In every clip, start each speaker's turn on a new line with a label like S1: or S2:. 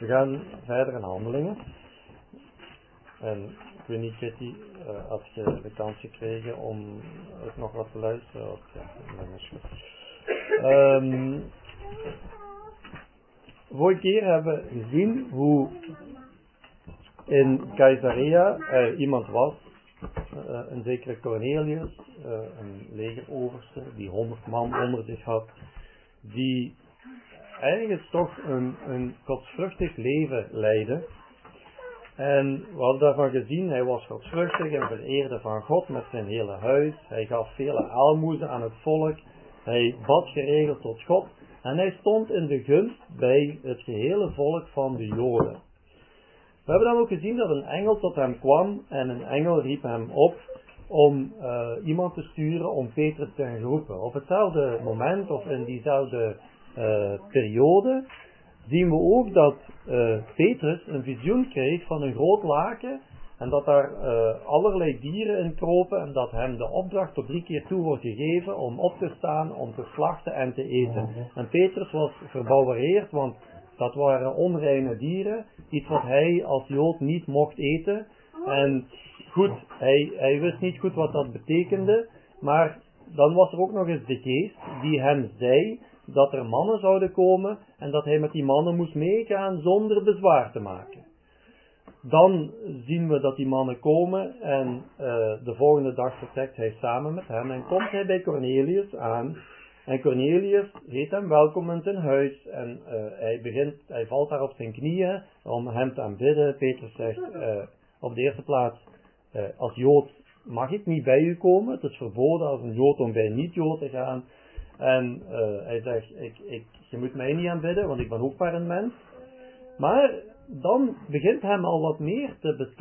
S1: We gaan verder in Handelingen. En ik weet niet, Kitty, had je de kans gekregen om het nog wat te luisteren? Of, ja, dat is goed. Vorige keer hebben we gezien hoe in Caesarea er iemand was, een zekere Cornelius, een legeroverste, die 100 man onder zich had, die eigenlijk toch een godsvruchtig leven leidde. En we hadden daarvan gezien, hij was godsvruchtig en vereerde van God met zijn hele huis. Hij gaf vele aalmoezen aan het volk. Hij bad geregeld tot God. En hij stond in de gunst bij het gehele volk van de Joden. We hebben dan ook gezien dat een engel tot hem kwam en een engel riep hem op om iemand te sturen om Petrus te gaan roepen. Op hetzelfde moment of in diezelfde periode zien we ook dat Petrus een visioen kreeg van een groot laken en dat daar allerlei dieren in kropen en dat hem de opdracht tot 3 keer toe wordt gegeven om op te staan, om te slachten en te eten. En Petrus was verbouwereerd, want dat waren onreine dieren, iets wat hij als Jood niet mocht eten. En goed, hij wist niet goed wat dat betekende, maar dan was er ook nog eens de geest die hem zei dat er mannen zouden komen en dat hij met die mannen moest meegaan zonder bezwaar te maken. Dan zien we dat die mannen komen en de volgende dag vertrekt hij samen met hem en komt hij bij Cornelius aan. En Cornelius heet hem welkom in zijn huis en hij valt daar op zijn knieën om hem te aanbidden. Petrus zegt op de eerste plaats, als Jood mag ik niet bij u komen, het is verboden als een Jood om bij een niet-Jood te gaan. En hij zegt, je moet mij niet aanbidden, want ik ben ook maar een mens. Maar dan begint hij al wat meer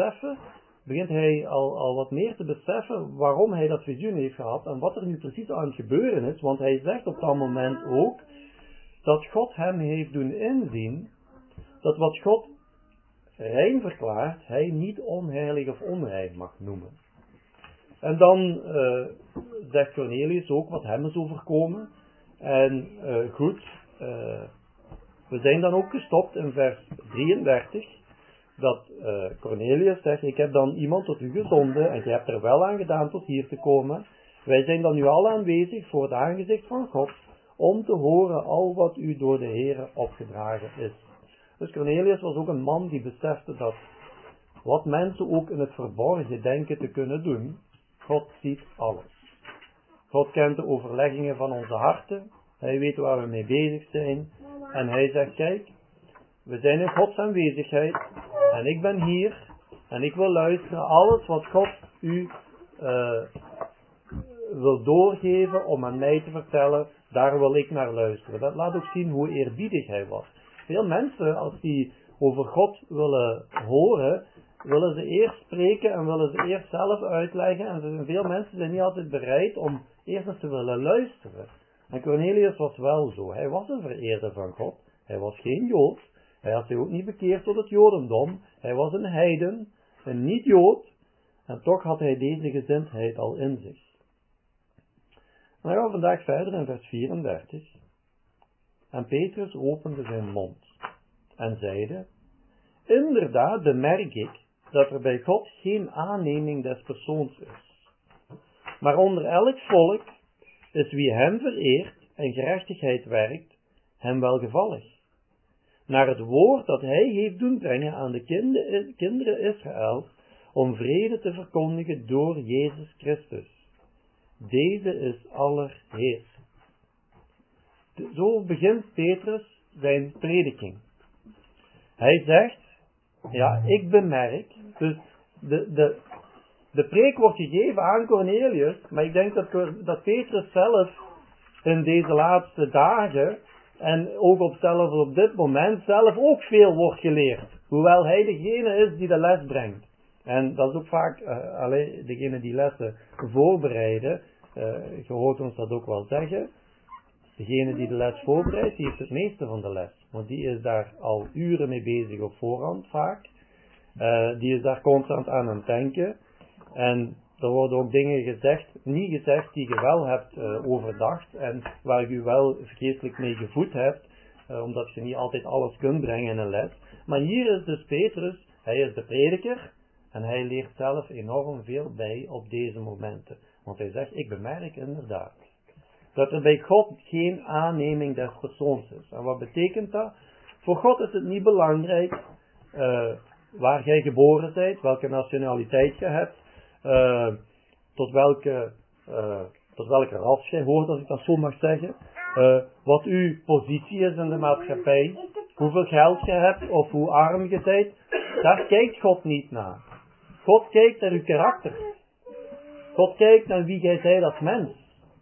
S1: te beseffen waarom hij dat visioen heeft gehad en wat er nu precies aan het gebeuren is. Want hij zegt op dat moment ook dat God hem heeft doen inzien dat wat God rein verklaart, hij niet onheilig of onrein mag noemen. En dan zegt Cornelius ook wat hem is overkomen. En we zijn dan ook gestopt in vers 33. Dat Cornelius zegt, ik heb dan iemand tot u gezonden en je hebt er wel aan gedaan tot hier te komen. Wij zijn dan nu al aanwezig voor het aangezicht van God om te horen al wat u door de Heere opgedragen is. Dus Cornelius was ook een man die besefte dat wat mensen ook in het verborgen denken te kunnen doen, God ziet alles. God kent de overleggingen van onze harten. Hij weet waar we mee bezig zijn. En hij zegt, kijk, we zijn in Gods aanwezigheid. En ik ben hier. En ik wil luisteren. Alles wat God u wil doorgeven om aan mij te vertellen, daar wil ik naar luisteren. Dat laat ook zien hoe eerbiedig hij was. Veel mensen, als die over God willen horen, willen ze eerst spreken en willen ze eerst zelf uitleggen. En veel mensen zijn niet altijd bereid om eerst eens te willen luisteren. En Cornelius was wel zo. Hij was een vereerder van God. Hij was geen Jood. Hij had zich ook niet bekeerd tot het Jodendom. Hij was een heiden, een niet-Jood. En toch had hij deze gezindheid al in zich. En dan gaan we vandaag verder in vers 34. En Petrus opende zijn mond en zeide, inderdaad bemerk ik dat er bij God geen aanneming des persoons is. Maar onder elk volk is wie hem vereert en gerechtigheid werkt, hem welgevallig. Naar het woord dat hij heeft doen brengen aan de kinderen Israëls, om vrede te verkondigen door Jezus Christus. Deze is allerheers. Zo begint Petrus zijn prediking. Hij zegt, ja, ik bemerk, dus de preek wordt gegeven aan Cornelius, maar ik denk dat Petrus zelf in deze laatste dagen en ook op dit moment zelf ook veel wordt geleerd. Hoewel hij degene is die de les brengt. En dat is ook vaak degene die lessen voorbereiden. Je hoort ons dat ook wel zeggen. Degene die de les voorbereidt, die heeft het meeste van de les. Want die is daar al uren mee bezig op voorhand vaak. Die is daar constant aan het denken. En er worden ook dingen niet gezegd die je wel hebt overdacht en waar je wel geestelijk mee gevoed hebt. omdat je niet altijd alles kunt brengen in een les. Maar hier is dus Petrus, hij is de prediker en hij leert zelf enorm veel bij op deze momenten. Want hij zegt, ik bemerk inderdaad dat er bij God geen aanneming des persoons is. En wat betekent dat? Voor God is het niet belangrijk waar jij geboren bent, welke nationaliteit je hebt, tot welke ras jij hoort, als ik dat zo mag zeggen, wat uw positie is in de maatschappij, hoeveel geld je hebt of hoe arm je bent. Daar kijkt God niet naar. God kijkt naar uw karakter. God kijkt naar wie jij bent als mens.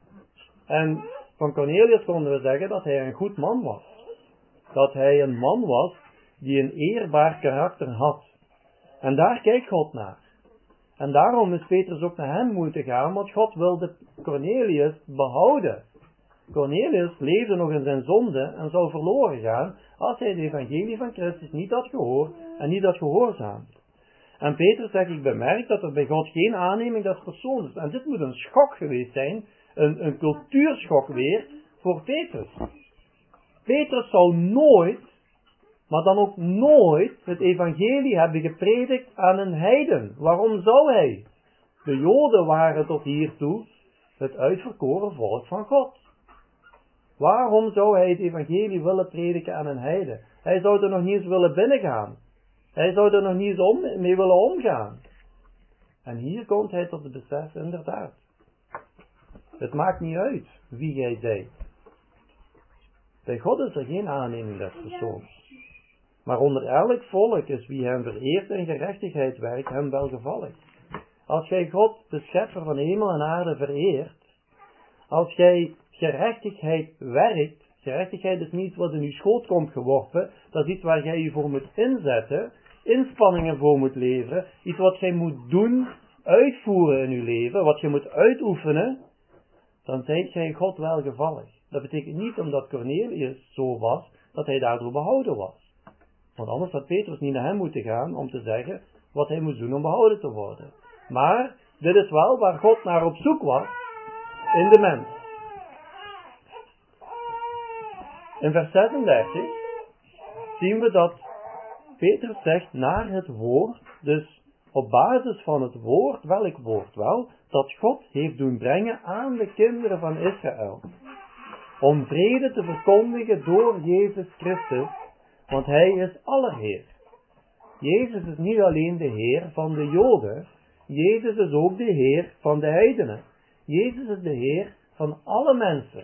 S1: En van Cornelius konden we zeggen dat hij een goed man was. Dat hij een man was die een eerbaar karakter had. En daar kijkt God naar. En daarom is Petrus ook naar hem moeten gaan, want God wilde Cornelius behouden. Cornelius leefde nog in zijn zonde en zou verloren gaan als hij het evangelie van Christus niet had gehoord en niet had gehoorzaamd. En Petrus zegt, ik bemerk dat er bij God geen aanneming des persoons is. En dit moet een schok geweest zijn, een cultuurschok weer voor Petrus. Petrus zou nooit, maar dan ook nooit, het evangelie hebben gepredikt aan een heiden. Waarom zou hij? De Joden waren tot hiertoe het uitverkoren volk van God. Waarom zou hij het evangelie willen prediken aan een heiden? Hij zou er nog niet eens willen binnengaan. Hij zou er nog niet eens mee willen omgaan. En hier komt hij tot het besef, inderdaad. Het maakt niet uit wie jij bent. Bij God is er geen aanneming des persoons. Maar onder elk volk is wie hem vereert en gerechtigheid werkt, hem welgevallig. Als jij God, de schepper van hemel en aarde, vereert, als jij gerechtigheid werkt, gerechtigheid is niet wat in je schoot komt geworpen, dat is iets waar jij je voor moet inzetten, inspanningen voor moet leveren, iets wat jij moet doen, uitvoeren in je leven, wat je moet uitoefenen, dan zijt jij God welgevallig. Dat betekent niet omdat Cornelius zo was, dat hij daardoor behouden was. Want anders had Petrus niet naar hem moeten gaan om te zeggen wat hij moest doen om behouden te worden. Maar dit is wel waar God naar op zoek was in de mens. In vers 36 zien we dat Petrus zegt naar het woord, dus op basis van het woord, welk woord wel, dat God heeft doen brengen aan de kinderen van Israël. Om vrede te verkondigen door Jezus Christus, want hij is allerheer. Jezus is niet alleen de Heer van de Joden, Jezus is ook de Heer van de heidenen. Jezus is de Heer van alle mensen.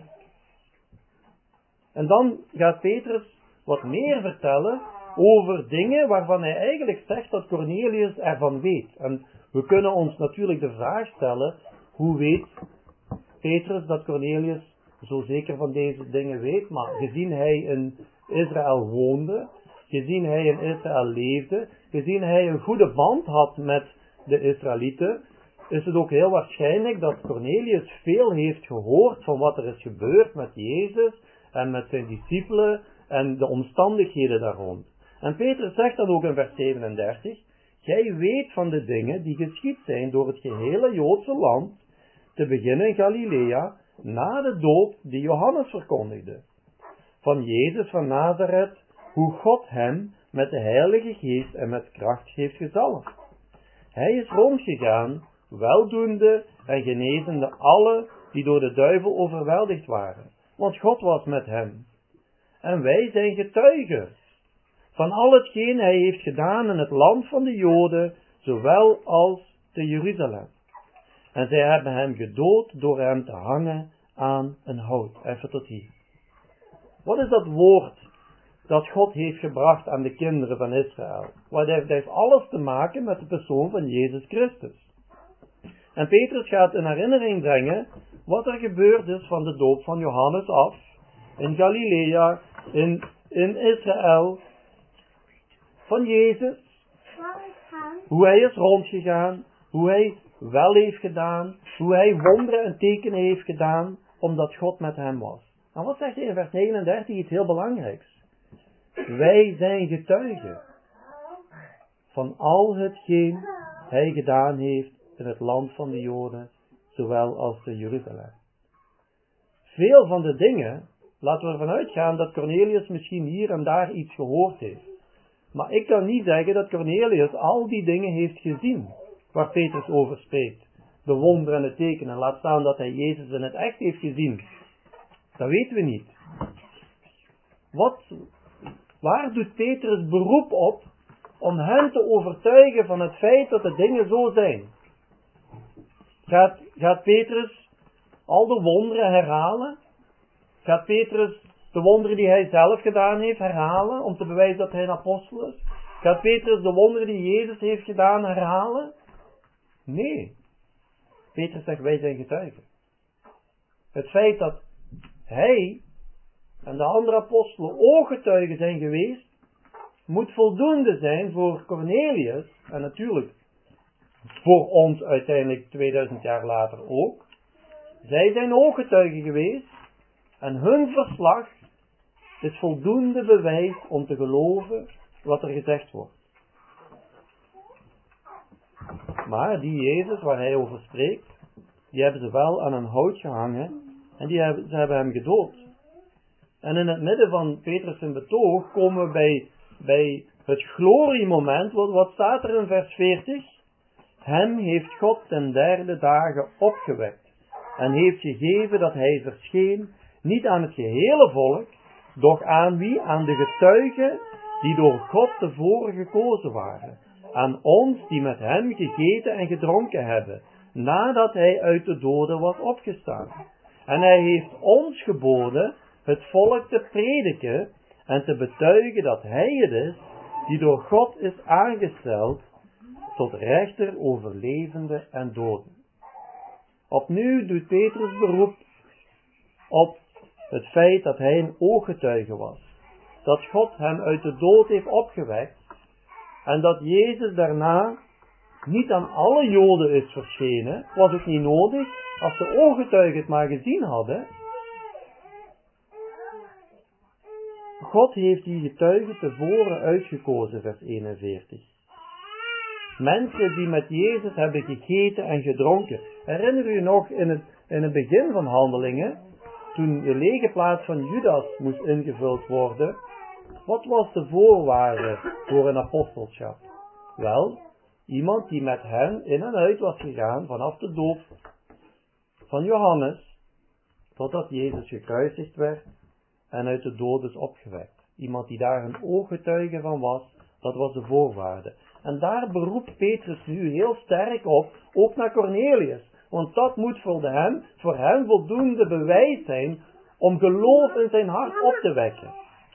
S1: En dan gaat Petrus wat meer vertellen over dingen waarvan hij eigenlijk zegt dat Cornelius ervan weet. En we kunnen ons natuurlijk de vraag stellen, hoe weet Petrus dat Cornelius zo zeker van deze dingen weet? Maar gezien hij in Israël woonde, gezien hij in Israël leefde, gezien hij een goede band had met de Israëlieten, is het ook heel waarschijnlijk dat Cornelius veel heeft gehoord van wat er is gebeurd met Jezus en met zijn discipelen en de omstandigheden daar rond. En Petrus zegt dan ook in vers 37, gij weet van de dingen die geschied zijn door het gehele Joodse land, te beginnen in Galilea, na de doop die Johannes verkondigde. Van Jezus van Nazareth, hoe God hem met de Heilige Geest en met kracht heeft gezalfd. Hij is rondgegaan, weldoende en genezende alle die door de duivel overweldigd waren, want God was met hem. En wij zijn getuigen van al hetgeen hij heeft gedaan in het land van de Joden, zowel als te Jeruzalem. En zij hebben hem gedood door hem te hangen aan een hout. Even tot hier. Wat is dat woord dat God heeft gebracht aan de kinderen van Israël? Want dat heeft alles te maken met de persoon van Jezus Christus. En Petrus gaat in herinnering brengen wat er gebeurd is van de doop van Johannes af, in Galilea, in Israël, van Jezus, hoe hij is rondgegaan, hoe hij wel heeft gedaan, hoe hij wonderen en tekenen heeft gedaan, omdat God met hem was. En wat zegt hij in vers 39? Iets heel belangrijks. Wij zijn getuigen van al hetgeen hij gedaan heeft in het land van de Joden, zowel als te Jeruzalem. Veel van de dingen laten we ervan uitgaan dat Cornelius misschien hier en daar iets gehoord heeft. Maar ik kan niet zeggen dat Cornelius al die dingen heeft gezien, waar Petrus over spreekt. De wonderen en de tekenen, laat staan dat hij Jezus in het echt heeft gezien. Dat weten we niet. Waar doet Petrus beroep op om hen te overtuigen van het feit dat de dingen zo zijn? Gaat Petrus al de wonderen herhalen? Gaat Petrus de wonderen die hij zelf gedaan heeft herhalen, om te bewijzen dat hij een apostel is? Gaat Petrus de wonderen die Jezus heeft gedaan herhalen? Nee. Petrus zegt, wij zijn getuigen. Het feit dat hij en de andere apostelen ooggetuigen zijn geweest, moet voldoende zijn voor Cornelius, en natuurlijk voor ons uiteindelijk 2000 jaar later ook. Zij zijn ooggetuigen geweest, en hun verslag is voldoende bewijs om te geloven wat er gezegd wordt. Maar die Jezus waar hij over spreekt, die hebben ze wel aan een hout gehangen en ze hebben hem gedood. En in het midden van Petrus' betoog komen we bij het gloriemoment. Wat staat er in vers 40? Hem heeft God ten derde dagen opgewekt en heeft gegeven dat hij verscheen, niet aan het gehele volk, doch aan wie? Aan de getuigen die door God tevoren gekozen waren. Aan ons die met hem gegeten en gedronken hebben, nadat hij uit de doden was opgestaan. En hij heeft ons geboden het volk te prediken en te betuigen dat hij het is die door God is aangesteld tot rechter over levenden en doden. Opnieuw doet Petrus beroep op het feit dat hij een ooggetuige was. Dat God hem uit de dood heeft opgewekt en dat Jezus daarna niet aan alle Joden is verschenen. Was ook niet nodig als de ooggetuigen het maar gezien hadden. God heeft die getuigen tevoren uitgekozen, vers 41. Mensen die met Jezus hebben gegeten en gedronken. Herinner u nog in het begin van Handelingen, toen de lege plaats van Judas moest ingevuld worden, wat was de voorwaarde voor een apostelschap? Wel, iemand die met hen in en uit was gegaan vanaf de doop van Johannes, totdat Jezus gekruisigd werd en uit de dood is opgewekt. Iemand die daar een ooggetuige van was, dat was de voorwaarde. En daar beroept Petrus nu heel sterk op, ook naar Cornelius. Want dat moet voor hem voldoende bewijs zijn om geloof in zijn hart op te wekken.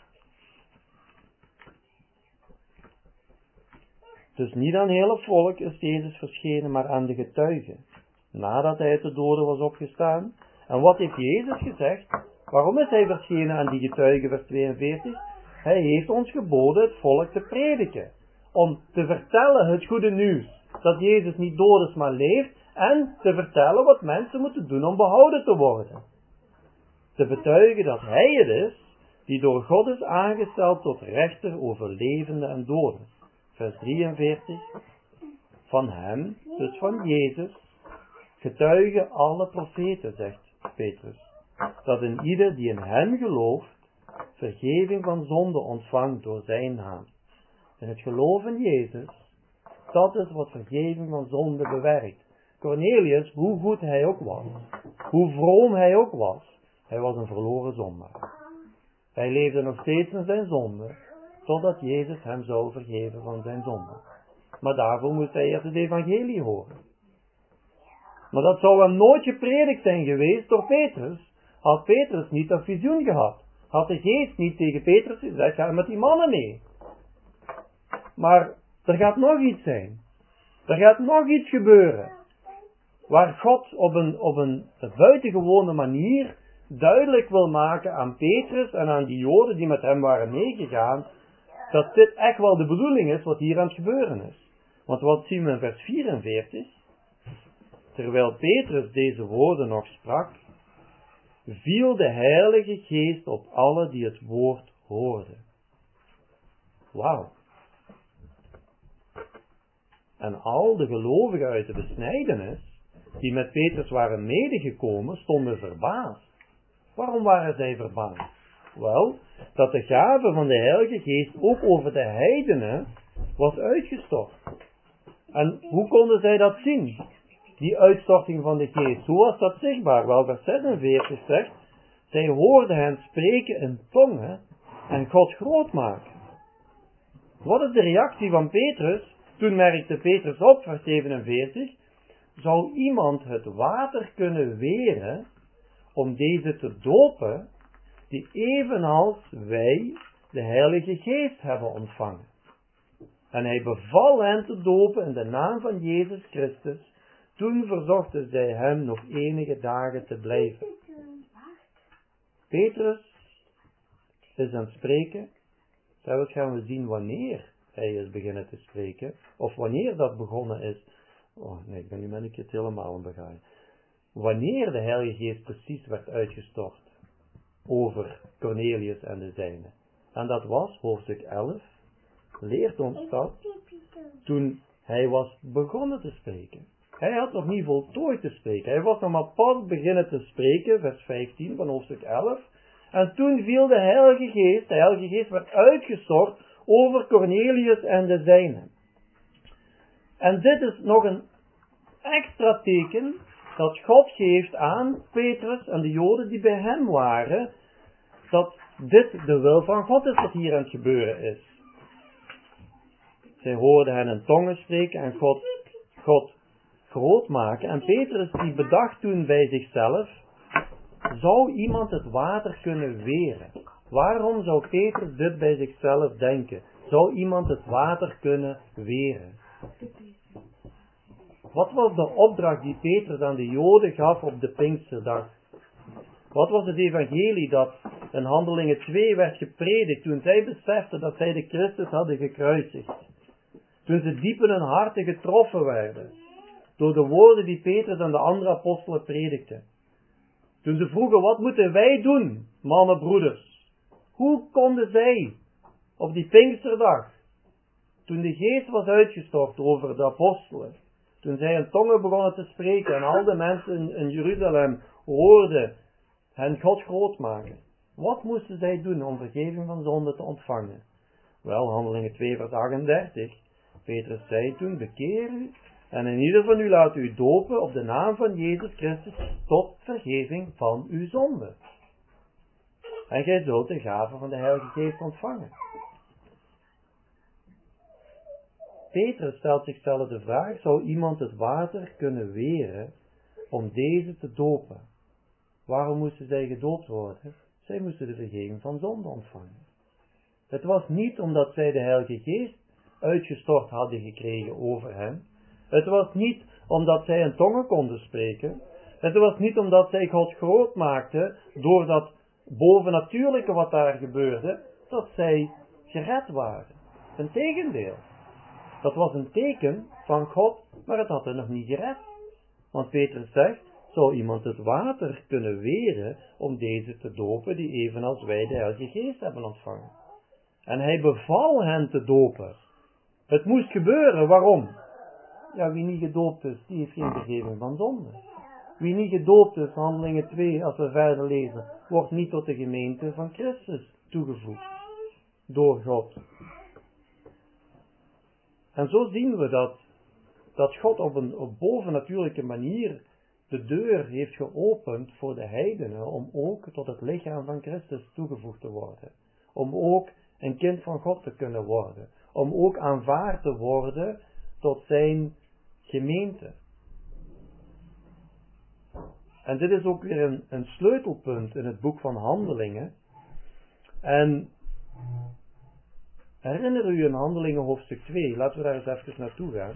S1: Dus niet aan het hele volk is Jezus verschenen, maar aan de getuigen. Nadat hij uit de doden was opgestaan. En wat heeft Jezus gezegd? Waarom is hij verschenen aan die getuigen, vers 42? Hij heeft ons geboden het volk te prediken. Om te vertellen het goede nieuws. Dat Jezus niet dood is, maar leeft. En te vertellen wat mensen moeten doen om behouden te worden. Te betuigen dat hij het is, die door God is aangesteld tot rechter over levenden en doden. Vers 43. Van hem, dus van Jezus, getuigen alle profeten, zegt Petrus. Dat een ieder die in hem gelooft, vergeving van zonde ontvangt door zijn naam. En het geloof in Jezus, dat is wat vergeving van zonde bewerkt. Cornelius, hoe goed hij ook was, hoe vroom hij ook was, hij was een verloren zondaar. Hij leefde nog steeds in zijn zonde, totdat Jezus hem zou vergeven van zijn zonde. Maar daarvoor moest hij eerst het evangelie horen. Maar dat zou hem nooit gepredikt zijn geweest door Petrus, had Petrus niet dat visioen gehad. Had de geest niet tegen Petrus gezegd, ga met die mannen mee. Maar er gaat nog iets zijn. Er gaat nog iets gebeuren. Waar God op een buitengewone manier duidelijk wil maken aan Petrus en aan die Joden die met hem waren meegegaan, dat dit echt wel de bedoeling is wat hier aan het gebeuren is. Want wat zien we in vers 44? Terwijl Petrus deze woorden nog sprak, viel de Heilige Geest op alle die het woord hoorden. Wauw. En al de gelovigen uit de besnijdenis, die met Petrus waren medegekomen, stonden verbaasd. Waarom waren zij verbaasd? Wel, dat de gave van de Heilige Geest ook over de heidenen was uitgestort. En hoe konden zij dat zien? Die uitstorting van de Geest. Hoe was dat zichtbaar? Wel, vers 46 zegt, zij hoorden hen spreken in tongen en God groot maken. Wat is de reactie van Petrus? Toen merkte Petrus op, vers 47, zou iemand het water kunnen weren om deze te dopen, die evenals wij de Heilige Geest hebben ontvangen. En hij beval hen te dopen in de naam van Jezus Christus. Toen verzochten zij hem nog enige dagen te blijven. Petrus is aan het spreken. Zelfs gaan we zien wanneer hij is beginnen te spreken. Of wanneer dat begonnen is. Oh nee, ik ben nu met een keer helemaal aan begaan. Wanneer de Heilige Geest precies werd uitgestort over Cornelius en de zijnen. En dat was, hoofdstuk 11, leert ons dat toen hij was begonnen te spreken. Hij had nog niet voltooid te spreken. Hij was nog maar pas beginnen te spreken, vers 15 van hoofdstuk 11. En toen viel de Heilige Geest werd uitgestort over Cornelius en de zijnen. En dit is nog een extra teken dat God geeft aan Petrus en de Joden die bij hem waren, dat dit de wil van God is wat hier aan het gebeuren is. Zij hoorden hen in tongen spreken en God groot maken. En Petrus die bedacht toen bij zichzelf, zou iemand het water kunnen weren? Waarom zou Petrus dit bij zichzelf denken? Zou iemand het water kunnen weren? Wat was de opdracht die Petrus aan de Joden gaf op de Pinksterdag? Wat was het evangelie dat in Handelingen 2 werd gepredikt toen zij beseften dat zij de Christus hadden gekruisigd? Toen ze diep in hun harten getroffen werden door de woorden die Petrus en de andere apostelen predikten. Toen ze vroegen, wat moeten wij doen, mannen, broeders? Hoe konden zij op die Pinksterdag, toen de geest was uitgestort over de apostelen, toen zij in tongen begonnen te spreken en al de mensen in Jeruzalem hoorden hen God groot maken. Wat moesten zij doen om vergeving van zonde te ontvangen? Wel, Handelingen 2 vers 38. Petrus zei toen, bekeer u en in ieder van u laat u dopen op de naam van Jezus Christus tot vergeving van uw zonde. En gij zult de gave van de Heilige Geest ontvangen. Petrus stelt zichzelf de vraag, zou iemand het water kunnen weren om deze te dopen? Waarom moesten zij gedoopt worden? Zij moesten de vergeving van zonde ontvangen. Het was niet omdat zij de Heilige Geest uitgestort hadden gekregen over hen. Het was niet omdat zij in tongen konden spreken. Het was niet omdat zij God groot maakten door dat bovennatuurlijke wat daar gebeurde, dat zij gered waren. Integendeel. Dat was een teken van God, maar het had hen nog niet gered. Want Petrus zegt, zou iemand het water kunnen weren om deze te dopen die evenals wij de Heilige Geest hebben ontvangen? En hij beval hen te dopen. Het moest gebeuren, waarom? Ja, wie niet gedoopt is, die heeft geen vergeving van zonde. Wie niet gedoopt is, Handelingen 2, als we verder lezen, wordt niet tot de gemeente van Christus toegevoegd. Door God. En zo zien we dat God op een bovennatuurlijke manier de deur heeft geopend voor de heidenen om ook tot het lichaam van Christus toegevoegd te worden. Om ook een kind van God te kunnen worden. Om ook aanvaard te worden tot zijn gemeente. En dit is ook weer een sleutelpunt in het boek van Handelingen. En herinner u in Handelingen hoofdstuk 2, laten we daar eens even naartoe gaan.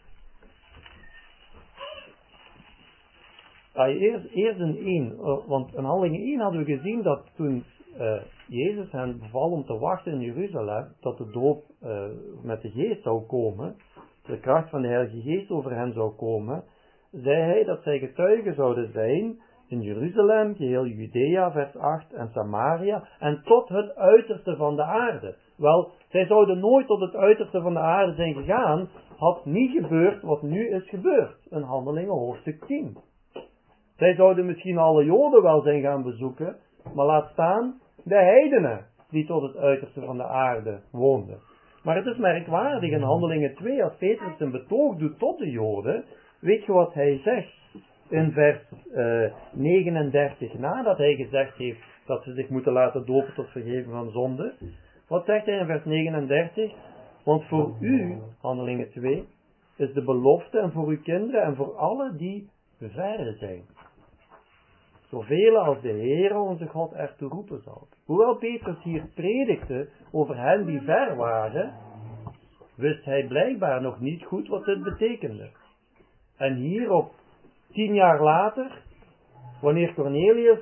S1: Eerst in 1, want in Handelingen 1 hadden we gezien dat toen Jezus hen beval om te wachten in Jeruzalem, tot de doop met de geest zou komen, de kracht van de Heilige Geest over hen zou komen, zei hij dat zij getuigen zouden zijn in Jeruzalem, geheel Judea, vers 8, en Samaria, en tot het uiterste van de aarde. Wel, zij zouden nooit tot het uiterste van de aarde zijn gegaan, had niet gebeurd wat nu is gebeurd, in Handelingen hoofdstuk 10. Zij zouden misschien alle Joden wel zijn gaan bezoeken, maar laat staan de heidenen die tot het uiterste van de aarde woonden. Maar het is merkwaardig in Handelingen 2, als Petrus een betoog doet tot de Joden, weet je wat hij zegt in vers 39, nadat hij gezegd heeft dat ze zich moeten laten dopen tot vergeving van zonde. Wat zegt hij in vers 39? Want voor u, Handelingen 2, is de belofte en voor uw kinderen en voor allen die ver zijn. Zoveel als de Heere onze God ertoe roepen zal. Hoewel Petrus hier predikte over hen die ver waren, wist hij blijkbaar nog niet goed wat dit betekende. En hierop 10 jaar later, wanneer Cornelius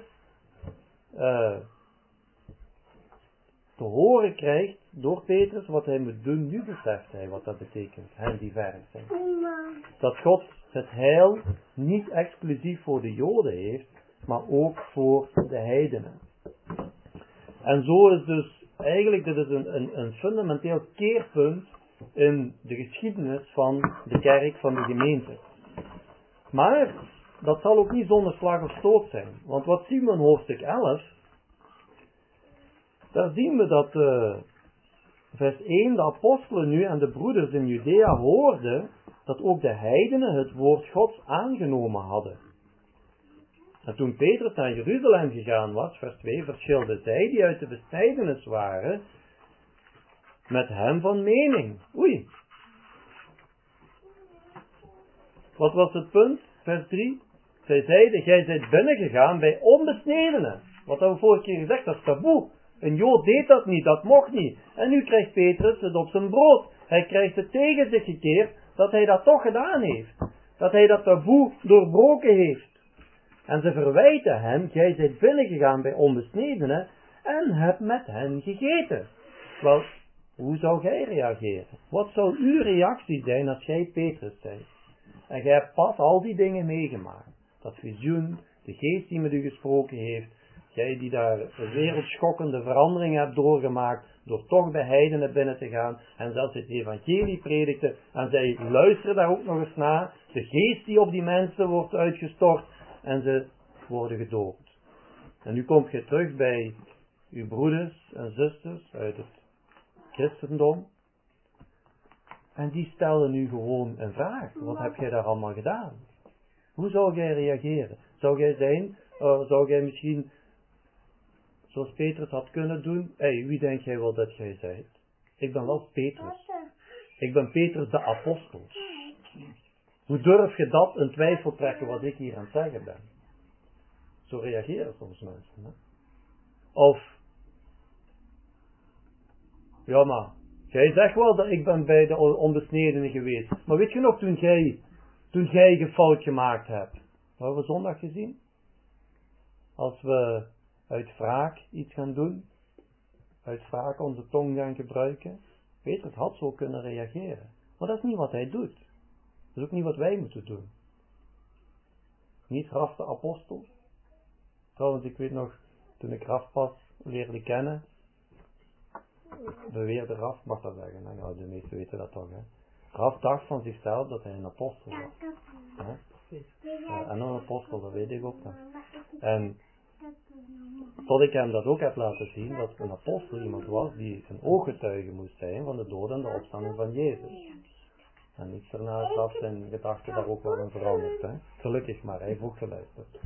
S1: te horen krijgt door Petrus wat hij moet doen, nu beseft hij wat dat betekent, hen die ver zijn. Dat God het heil niet exclusief voor de Joden heeft, maar ook voor de heidenen. En zo is dus, eigenlijk dit is een fundamenteel keerpunt in de geschiedenis van de kerk, van de gemeente. Maar dat zal ook niet zonder slag of stoot zijn. Want wat zien we in hoofdstuk 11? Daar zien we dat vers 1, de apostelen nu en de broeders in Judea hoorden dat ook de heidenen het woord Gods aangenomen hadden. En toen Petrus naar Jeruzalem gegaan was, vers 2, verschilden zij die uit de besnijdenis waren met hem van mening. Oei. Wat was het punt? Vers 3. Zij zeiden, gij zijt binnengegaan bij onbesnedenen. Wat hebben we vorige keer gezegd, dat is taboe. Een Jood deed dat niet, dat mocht niet. En nu krijgt Petrus het op zijn brood. Hij krijgt het tegen zich gekeerd dat hij dat toch gedaan heeft. Dat hij dat taboe doorbroken heeft. En ze verwijten hem, gij zijt binnengegaan bij onbesnedenen en hebt met hen gegeten. Wel, hoe zou jij reageren? Wat zou uw reactie zijn als jij Petrus bent? En jij hebt pas al die dingen meegemaakt. Dat visioen, de geest die met u gesproken heeft. Jij die daar een wereldschokkende verandering hebt doorgemaakt. Door toch bij heidenen binnen te gaan. En zelfs het evangelie predikte. En zij luisteren daar ook nog eens naar. De geest die op die mensen wordt uitgestort. En ze worden gedoopt. En nu komt je terug bij uw broeders en zusters uit het christendom. En die stellen nu gewoon een vraag. Wat heb jij daar allemaal gedaan? Hoe zou jij reageren? Zou jij misschien, zoals Petrus had kunnen doen, wie denk jij wel dat jij zijt? Ik ben wel Petrus. Ik ben Petrus de apostel. Hoe durf je dat in twijfel trekken wat ik hier aan het zeggen ben? Zo reageren soms mensen. Hè? Of, ja maar, jij zegt wel dat ik ben bij de onbesnedenen geweest. Maar weet je nog, toen jij een fout gemaakt hebt. Dat hebben we zondag gezien. Als we uit wraak iets gaan doen. Uit wraak onze tong gaan gebruiken. Petrus had zo kunnen reageren. Maar dat is niet wat hij doet. Dat is ook niet wat wij moeten doen. Niet Raf de apostel. Trouwens, ik weet nog, toen ik Raf pas leerde kennen. Beweerde Raf, mag dat zeggen. Ja, de meesten weten dat toch. Hè? Raf dacht van zichzelf dat hij een apostel was. En een apostel, dat weet ik ook nog. En tot ik hem dat ook heb laten zien, dat een apostel iemand was die een ooggetuige moest zijn van de dood en de opstanding van Jezus. En iets daarna is Raf zijn gedachten daar ook wel in veranderd. Hè? Gelukkig maar, hij heeft ook geluisterd.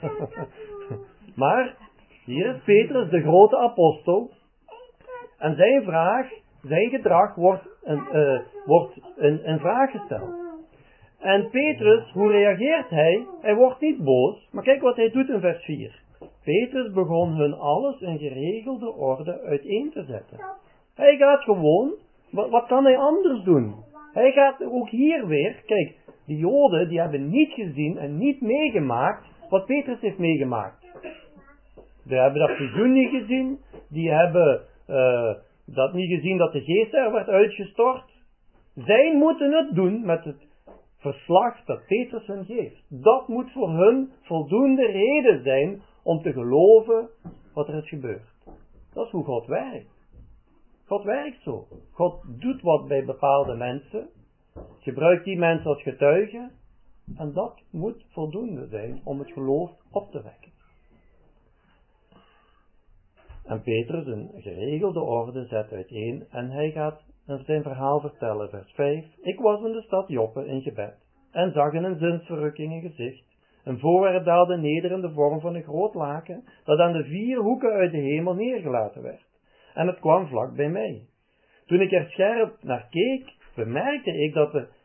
S1: Maar, hier is Petrus, de grote apostel. En zijn gedrag wordt in vraag gesteld. En Petrus, hoe reageert hij? Hij wordt niet boos, maar kijk wat hij doet in vers 4. Petrus begon hun alles in geregelde orde uiteen te zetten. Hij gaat gewoon, wat kan hij anders doen? Hij gaat ook hier weer, kijk, die Joden die hebben niet gezien en niet meegemaakt wat Petrus heeft meegemaakt. Die hebben dat visioen niet gezien, die hebben dat niet gezien dat de geest er werd uitgestort. Zij moeten het doen met het verslag dat Petrus hun geeft. Dat moet voor hun voldoende reden zijn om te geloven wat er is gebeurd. Dat is hoe God werkt. God werkt zo. God doet wat bij bepaalde mensen, gebruikt die mensen als getuigen, en dat moet voldoende zijn om het geloof op te wekken. En Petrus in geregelde orde zet uiteen en hij gaat zijn verhaal vertellen, vers 5. Ik was in de stad Joppe in gebed en zag in een zinsverrukking een gezicht. Een voorwerp daalde neder in de vorm van een groot laken dat aan de 4 hoeken uit de hemel neergelaten werd. En het kwam vlak bij mij. Toen ik er scherp naar keek, bemerkte ik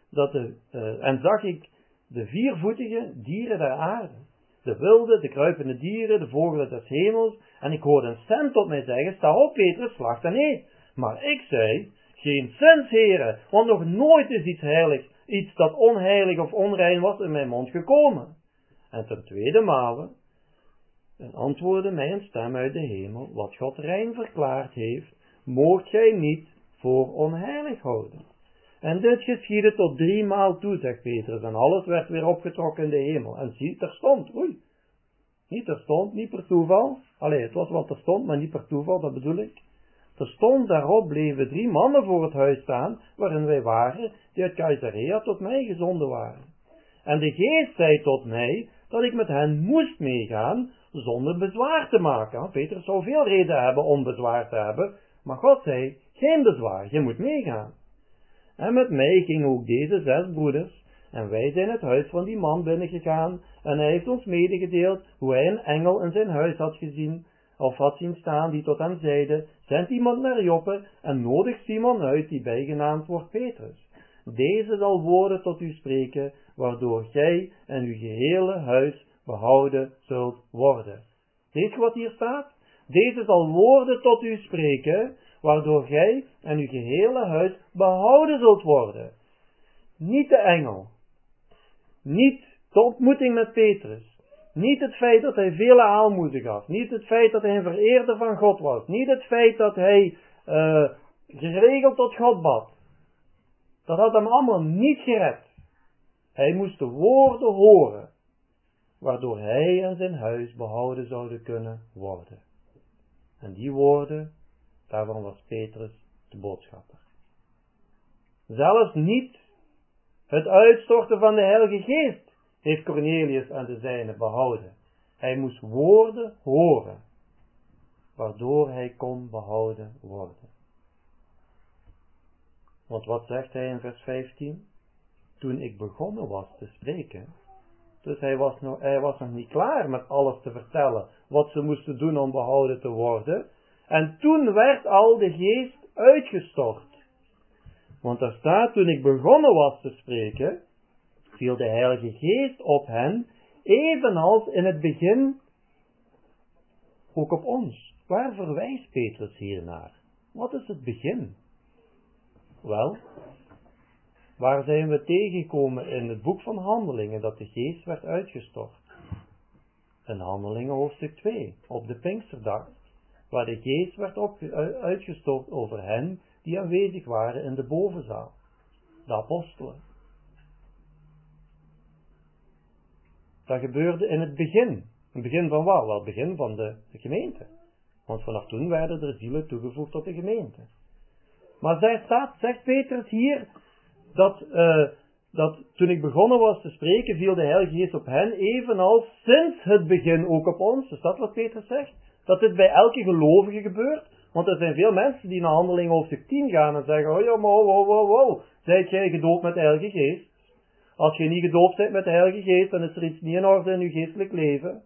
S1: en zag ik de 4-voetige dieren der aarde. De wilde, de kruipende dieren, de vogelen des hemels. En ik hoorde een stem tot mij zeggen, sta op Petrus, slacht en eet. Maar ik zei, geen zins heren, want nog nooit is iets dat onheilig of onrein was in mijn mond gekomen. En ten tweede male, en antwoordde mij een stem uit de hemel, wat God rein verklaard heeft, moogt gij niet voor onheilig houden. En dit geschiedde tot 3 maal toe, zegt Petrus, en alles werd weer opgetrokken in de hemel. En zie, terstond, niet terstond, niet per toeval, het was wat terstond, maar niet per toeval, dat bedoel ik. Terstond daarop bleven 3 mannen voor het huis staan, waarin wij waren, die uit Caesarea tot mij gezonden waren. En de geest zei tot mij, dat ik met hen moest meegaan, zonder bezwaar te maken. Petrus zou veel reden hebben om bezwaar te hebben, maar God zei, geen bezwaar, je moet meegaan. En met mij gingen ook deze 6 broeders, en wij zijn het huis van die man binnengegaan, en hij heeft ons medegedeeld hoe hij een engel in zijn huis had gezien, of had zien staan, die tot hem zeide, zend iemand naar Joppe, en nodig Simon uit, die bijgenaamd wordt Petrus. Deze zal woorden tot u spreken, waardoor gij en uw gehele huis behouden zult worden. Lees je wat hier staat? Deze zal woorden tot u spreken, waardoor gij en uw gehele huis behouden zult worden. Niet de engel. Niet de ontmoeting met Petrus. Niet het feit dat hij vele aalmoezen gaf. Niet het feit dat hij een vereerder van God was. Niet het feit dat hij geregeld tot God bad. Dat had hem allemaal niet gered. Hij moest de woorden horen, waardoor hij en zijn huis behouden zouden kunnen worden. En die woorden, daarvan was Petrus de boodschapper. Zelfs niet het uitstorten van de Heilige Geest heeft Cornelius en de zijnen behouden. Hij moest woorden horen, waardoor hij kon behouden worden. Want wat zegt hij in vers 15? Toen ik begonnen was te spreken, dus hij was nog niet klaar met alles te vertellen, wat ze moesten doen om behouden te worden. En toen werd al de geest uitgestort. Want daar staat, toen ik begonnen was te spreken, viel de Heilige Geest op hen, evenals in het begin ook op ons. Waar verwijst Petrus hier naar? Wat is het begin? Wel, waar zijn we tegengekomen in het boek van Handelingen, dat de Geest werd uitgestort? In Handelingen hoofdstuk 2, op de Pinksterdag, waar de Geest werd uitgestort over hen die aanwezig waren in de bovenzaal, de apostelen. Dat gebeurde in het begin. Het begin van wat? Wel, het begin van de gemeente. Want vanaf toen werden er zielen toegevoegd tot de gemeente. Maar zegt Petrus hier, dat toen ik begonnen was te spreken, viel de Heilige Geest op hen, evenals sinds het begin ook op ons. Is dat wat Petrus zegt? Dat dit bij elke gelovige gebeurt? Want er zijn veel mensen die naar Handelingen hoofdstuk 10 gaan en zeggen, oh ja, maar wow, zijt jij gedoopt met de Heilige Geest? Als je niet gedoopt bent met de Heilige Geest, dan is er iets niet in orde in je geestelijk leven.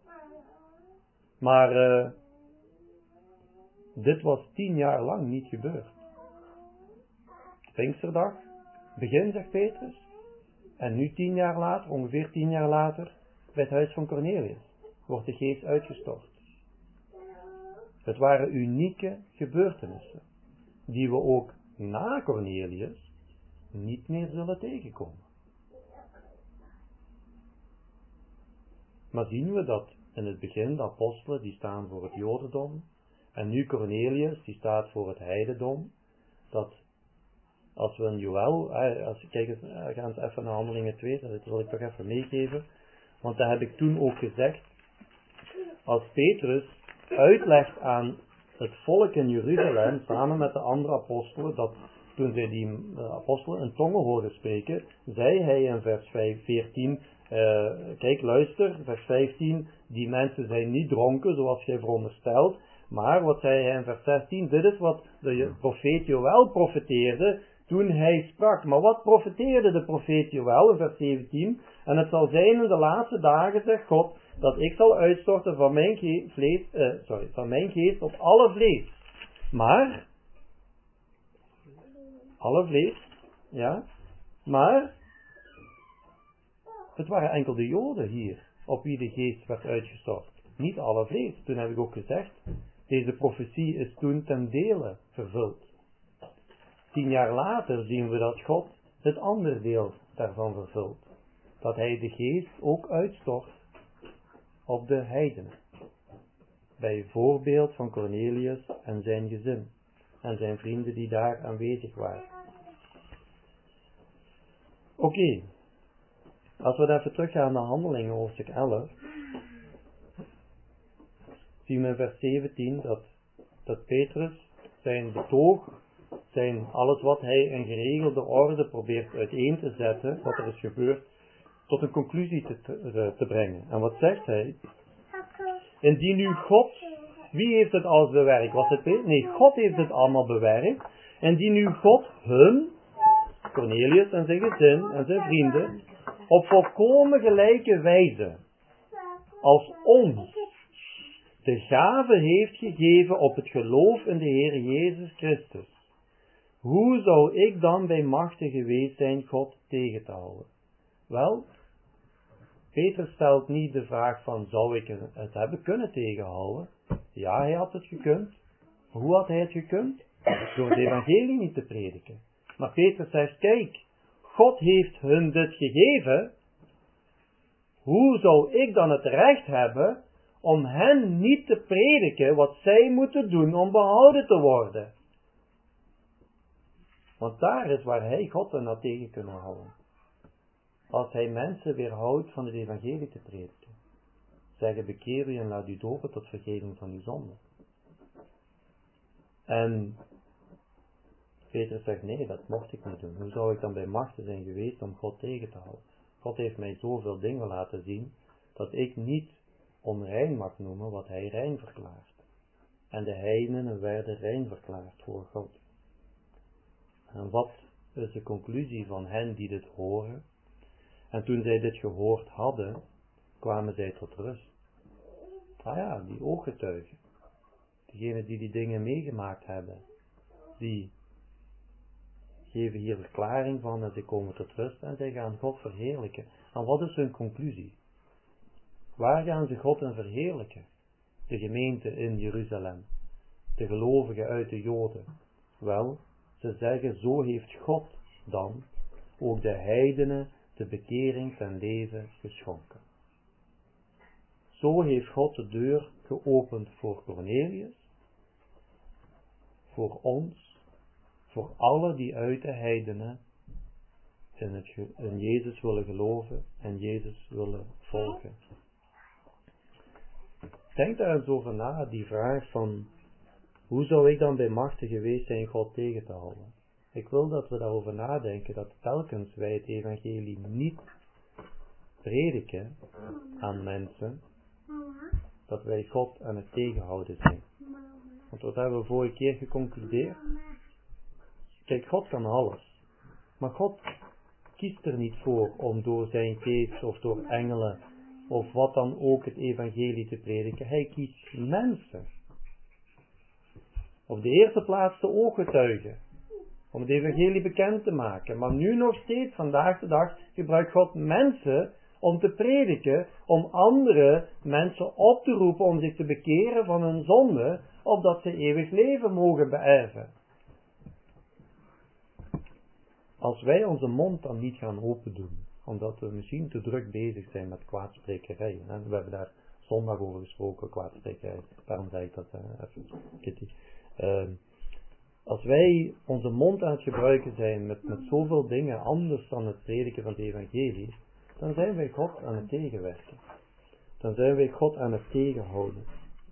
S1: Maar dit was 10 jaar lang niet gebeurd. Pinksterdag, begin, zegt Petrus. En nu 10 jaar later, ongeveer 10 jaar later, bij het huis van Cornelius, wordt de geest uitgestort. Het waren unieke gebeurtenissen, die we ook na Cornelius niet meer zullen tegenkomen. Maar zien we dat in het begin de apostelen, die staan voor het Jodendom, en nu Cornelius, die staat voor het heidendom, dat als we een Joël, ga eens even naar Handelingen 2, dat zal ik toch even meegeven, want dat heb ik toen ook gezegd, als Petrus uitlegt aan het volk in Jeruzalem, samen met de andere apostelen, dat toen zij die apostelen in tongen hoorden spreken, zei hij in vers 14, kijk luister, vers 15, die mensen zijn niet dronken zoals jij veronderstelt, Maar wat zei hij in vers 16? Dit is wat de profeet Joël profeteerde toen hij sprak. Maar wat profeteerde de profeet Joël in vers 17? En het zal zijn in de laatste dagen, zegt God, dat ik zal uitstorten van mijn geest op alle vlees. Maar, alle vlees, ja, maar, het waren enkel de Joden hier, op wie de geest werd uitgestort. Niet alle vlees. Toen heb ik ook gezegd, deze profetie is toen ten dele vervuld. 10 jaar later zien we dat God het andere deel daarvan vervult. Dat hij de geest ook uitstort op de heidenen. Bij voorbeeld van Cornelius en zijn gezin. En zijn vrienden die daar aanwezig waren. Oké. Als we even teruggaan naar Handelingen hoofdstuk 11. Zien we in vers 17 dat Petrus zijn betoog, alles wat hij in geregelde orde probeert uiteen te zetten, wat er is gebeurd, tot een conclusie te brengen. En wat zegt hij? Indien nu God, wie heeft het alles bewerkt? Was het Petrus? Nee, God heeft het allemaal bewerkt. Indien nu God hun, Cornelius en zijn gezin en zijn vrienden, op volkomen gelijke wijze als ons de gave heeft gegeven op het geloof in de Heer Jezus Christus. Hoe zou ik dan bij machten geweest zijn God tegen te houden? Wel, Petrus stelt niet de vraag van, zou ik het hebben kunnen tegenhouden? Ja, hij had het gekund. Hoe had hij het gekund? Door het evangelie niet te prediken. Maar Petrus zegt, kijk, God heeft hun dit gegeven. Hoe zou ik dan het recht hebben om hen niet te prediken wat zij moeten doen om behouden te worden? Want daar is waar hij God aan tegen kunnen houden. Als hij mensen weerhoudt van het evangelie te prediken. Zeggen, bekeer u en laat u dopen tot vergeving van uw zonde. En Petrus zegt, nee, dat mocht ik niet doen. Hoe zou ik dan bij machten zijn geweest om God tegen te houden? God heeft mij zoveel dingen laten zien, dat ik niet onrein mag noemen wat hij rein verklaart. En de heidenen werden rein verklaard voor God. En wat is de conclusie van hen die dit horen? En toen zij dit gehoord hadden, kwamen zij tot rust. Ah ja, die ooggetuigen. Diegenen die dingen meegemaakt hebben. Die geven hier verklaring van en zij komen tot rust en zij gaan God verheerlijken. En wat is hun conclusie? Waar gaan ze God in verheerlijken? De gemeente in Jeruzalem. De gelovigen uit de Joden. Wel, ze zeggen, zo heeft God dan ook de heidenen de bekering ten leven geschonken. Zo heeft God de deur geopend voor Cornelius, voor ons, voor alle die uit de heidenen in Jezus willen geloven en Jezus willen volgen. Denk daar eens over na, die vraag van, hoe zou ik dan bij machten geweest zijn God tegen te houden? Ik wil dat we daarover nadenken, dat telkens wij het evangelie niet prediken aan mensen, dat wij God aan het tegenhouden zijn. Want wat hebben we vorige keer geconcludeerd? Kijk, God kan alles. Maar God kiest er niet voor om door zijn geest of door engelen of wat dan ook het evangelie te prediken. Hij kiest mensen. Op de eerste plaats de ooggetuigen. Om het evangelie bekend te maken. Maar nu nog steeds, vandaag de dag, gebruikt God mensen om te prediken, om andere mensen op te roepen om zich te bekeren van hun zonde, opdat ze eeuwig leven mogen beërven. Als wij onze mond dan niet gaan open doen, omdat we misschien te druk bezig zijn met kwaadsprekerij. En we hebben daar zondag over gesproken, kwaadsprekerij. Daarom zei ik dat even, Kitty. Als wij onze mond aan het gebruiken zijn met zoveel dingen anders dan het prediken van het evangelie, dan zijn wij God aan het tegenwerken. Dan zijn wij God aan het tegenhouden.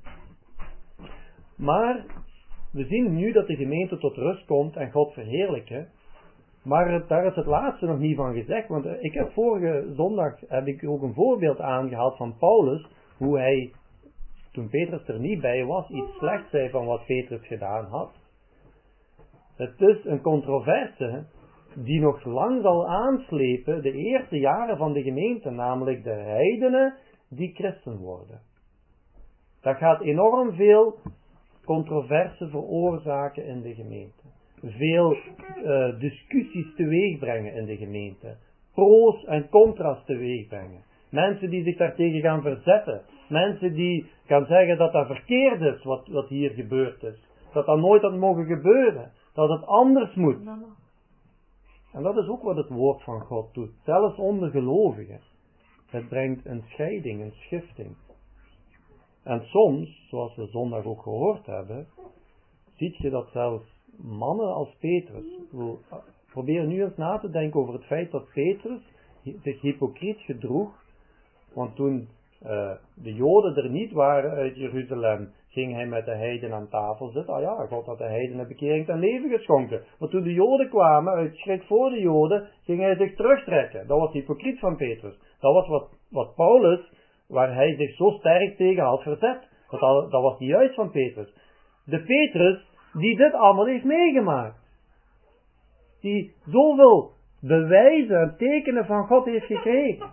S1: Maar we zien nu dat de gemeente tot rust komt en God verheerlijken. Maar daar is het laatste nog niet van gezegd. Want ik heb vorige zondag ook een voorbeeld aangehaald van Paulus. Hoe hij toen Petrus er niet bij was, iets slechts zei van wat Petrus gedaan had. Het is een controverse die nog lang zal aanslepen de eerste jaren van de gemeente, namelijk de heidenen die christen worden. Dat gaat enorm veel controverse veroorzaken in de gemeente. Veel discussies teweeg brengen in de gemeente. Pro's en contra's teweeg brengen. Mensen die zich daartegen gaan verzetten. Mensen die gaan zeggen dat dat verkeerd is wat hier gebeurd is. Dat dat nooit had mogen gebeuren. Dat het anders moet. En dat is ook wat het woord van God doet. Zelfs onder gelovigen. Het brengt een scheiding, een schifting. En soms, zoals we zondag ook gehoord hebben, ziet je dat zelfs mannen als Petrus. Probeer nu eens na te denken over het feit dat Petrus zich hypocriet gedroeg. Want toen de Joden er niet waren uit Jeruzalem, ging hij met de heiden aan tafel zitten. Ah ja, God had de heidenen bekering ten leven geschonken. Maar toen de Joden kwamen, uit schrik voor de Joden, ging hij zich terugtrekken. Dat was hypocriet van Petrus. Dat was wat Paulus, waar hij zich zo sterk tegen had verzet. Dat was niet juist van Petrus. De Petrus die dit allemaal heeft meegemaakt. Die zoveel bewijzen en tekenen van God heeft gekregen.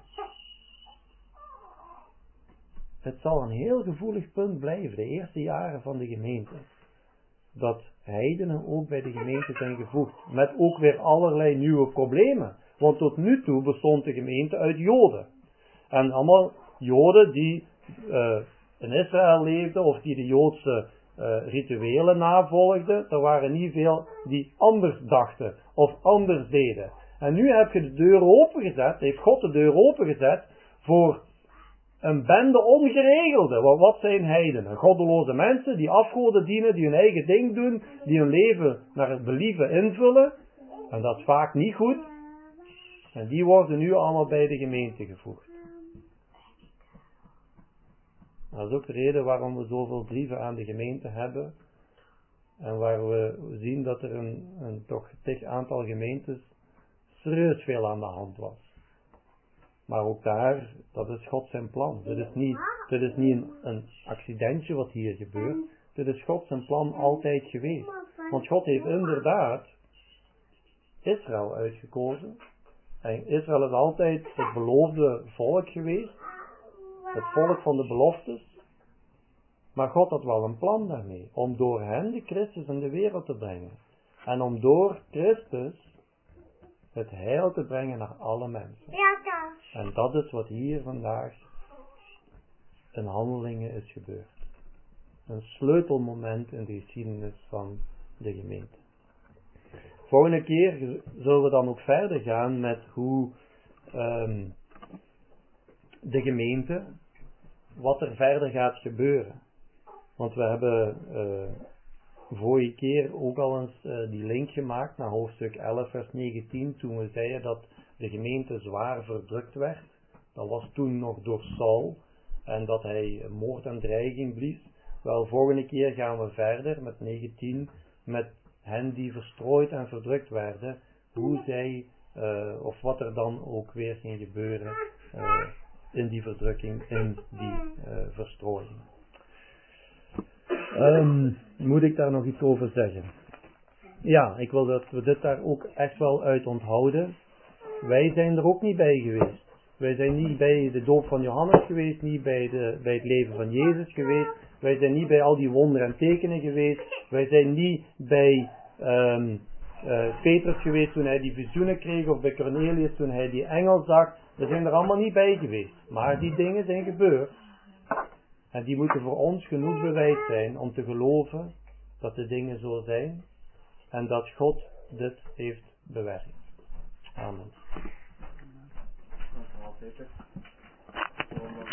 S1: Het zal een heel gevoelig punt blijven, de eerste jaren van de gemeente. Dat heidenen ook bij de gemeente zijn gevoegd. Met ook weer allerlei nieuwe problemen. Want tot nu toe bestond de gemeente uit Joden. En allemaal Joden die in Israël leefden of die de Joodse rituelen navolgden. Er waren niet veel die anders dachten of anders deden. En nu heb je de deur opengezet, heeft God de deur opengezet voor een bende ongeregelde. Want wat zijn heidenen? Goddeloze mensen die afgoden dienen, die hun eigen ding doen, die hun leven naar het believen invullen. En dat is vaak niet goed. En die worden nu allemaal bij de gemeente gevoegd. Dat is ook de reden waarom we zoveel brieven aan de gemeente hebben. En waar we zien dat er een toch tig aantal gemeentes serieus veel aan de hand was. Maar ook daar, dat is God zijn plan. Dit is niet een accidentje wat hier gebeurt. Dit is God zijn plan altijd geweest. Want God heeft inderdaad Israël uitgekozen. En Israël is altijd het beloofde volk geweest. Het volk van de beloftes. Maar God had wel een plan daarmee. Om door hen de Christus in de wereld te brengen. En om door Christus het heil te brengen naar alle mensen. En dat is wat hier vandaag in Handelingen is gebeurd. Een sleutelmoment in de geschiedenis van de gemeente. Volgende keer zullen we dan ook verder gaan met hoe de gemeente, wat er verder gaat gebeuren. Want we hebben vorige keer ook al eens die link gemaakt naar hoofdstuk 11 vers 19, toen we zeiden dat de gemeente zwaar verdrukt werd. Dat was toen nog door Saul en dat hij moord en dreiging blies. Wel, volgende keer gaan we verder met 19, met hen die verstrooid en verdrukt werden, hoe zij, of wat er dan ook weer ging gebeuren in die verdrukking, in die verstrooiing. Moet ik daar nog iets over zeggen? Ja, ik wil dat we dit daar ook echt wel uit onthouden. Wij zijn er ook niet bij geweest. Wij zijn niet bij de doop van Johannes geweest, niet bij het leven van Jezus geweest. Wij zijn niet bij al die wonderen en tekenen geweest. Wij zijn niet bij Petrus geweest toen hij die visioenen kreeg, of bij Cornelius toen hij die engel zag. We zijn er allemaal niet bij geweest. Maar die dingen zijn gebeurd. En die moeten voor ons genoeg bewijs zijn om te geloven dat de dingen zo zijn. En dat God dit heeft bewerkt. Amen.